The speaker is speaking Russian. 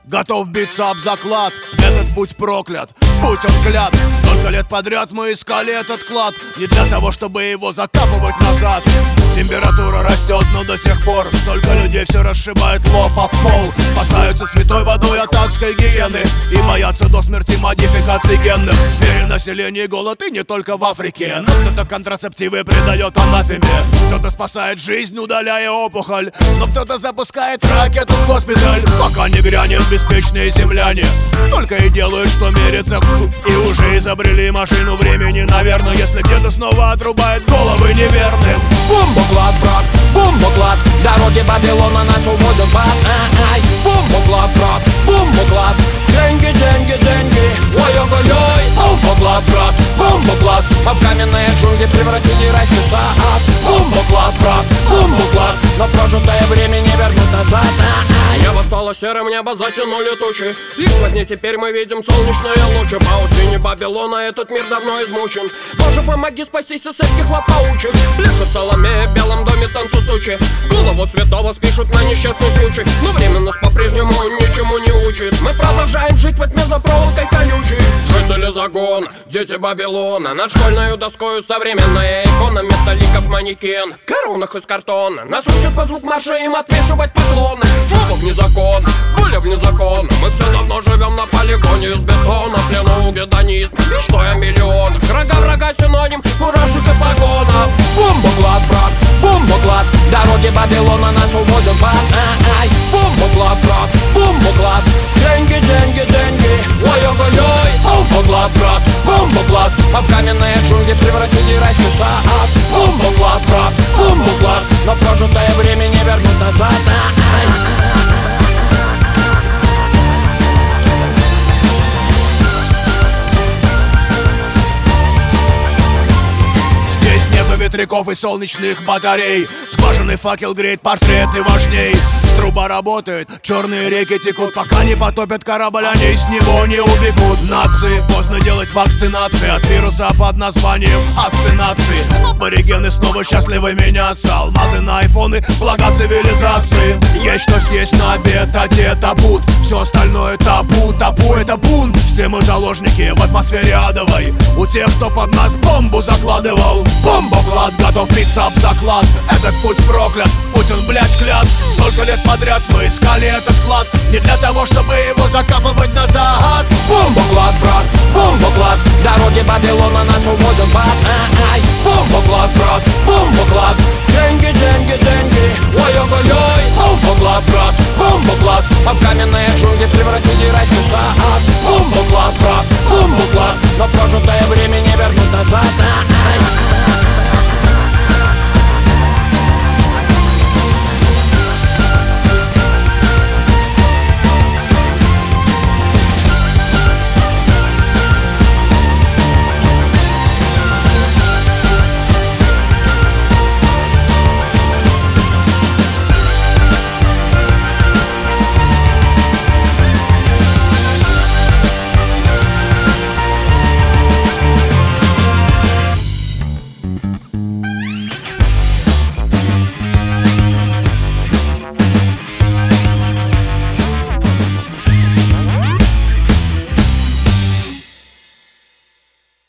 готов биться об заклад. Этот путь проклят, будь он клят. Столько лет подряд мы искали этот клад, не для того, чтобы его закапывать назад. Температура растет, но до сих пор столько людей все расшибает лоб о пол. Спасаются святой водой от адской гиены и боятся до смерти модификаций генных. Перенаселение и голод, и не только в Африке. Но кто-то контрацептивы придает анафеме, кто-то спасает жизнь, удаляя опухоль, но кто-то запускает ракету в госпиталь. Пока не грянет беспечные земляне, только и делают, что мерятся. И уже изобрели машину времени, наверное, если где-то снова отрубает головы неверным. Бумбоклад, брат, бумбоклад, дороги Вавилона нас уводят под Бумбоклад, брат, бумбоклад, деньги, деньги, деньги, ой-ой-ой. Бумбоклад, брат, бумбоклад, а в каменные джунгли превратили райский сад. Бумбоклад, брат, бумбоклад, но прожитое время не вернуть назад. Небо стало серым, небо затянули тучи, лишь во тьме теперь мы видим солнечные лучи. Паутине Вавилона этот мир давно измучен. Боже, помоги спастись из этих лап паучьих. Пляшет Соломея в белом доме танцы сучи. Голову святого спишут на несчастный случай, но время нас по-прежнему ничему не учит. Мы продолжаем жить во тьме за проволокой колючей. Жители загона, дети Вавилона, над школьной доскою современная икона. Вместо ликов манекен, в коронах из картона. Нас учат под звук марша им отвешивать поклоны. Слово вне закона, были вне закона. Мы все давно живем на полигоне из бетона. В плену гедонизма, мечтой о миллионах. Врага врага синоним фуражек и погонов. Бумбоклад, брат, бумбоклад, дороги Вавилона нас уводят под Бумбоклад, брат, бумбоклад, деньги, деньги, деньги, ой-ой-ой. Бумбоклад, брат, бумбоклад, а в каменные джунгли превратили райский сад. Бумбоклад, брат, бумбоклад, но прожитое время не вернуть назад. Ветряков и солнечных батарей, скважинный факел греет портреты вождей. Труба работает, черные реки текут, пока не потопят корабль, они с него не убегут. Нации, поздно делать вакцинации от вируса под названием вакцинации. Аборигены снова счастливы меняться, алмазы на айфоны, блага цивилизации. Есть что съесть на обед, а где табут? Все остальное табу, табу это бунт. Все мы заложники в атмосфере адовой, у тех, кто под нас бомбу закладывал. Бомбоклад, готов биться об заклад. Этот путь проклят, путь он, блядь, клят. Столько лет подряд мы искали этот клад, не для того, чтобы его закапывать назад. Бумбоклад, брат, бумбоклад, дороги Вавилона нас уводят под Бумбоклад, брат, бумбоклад, деньги, деньги, деньги, ой-ой-ой.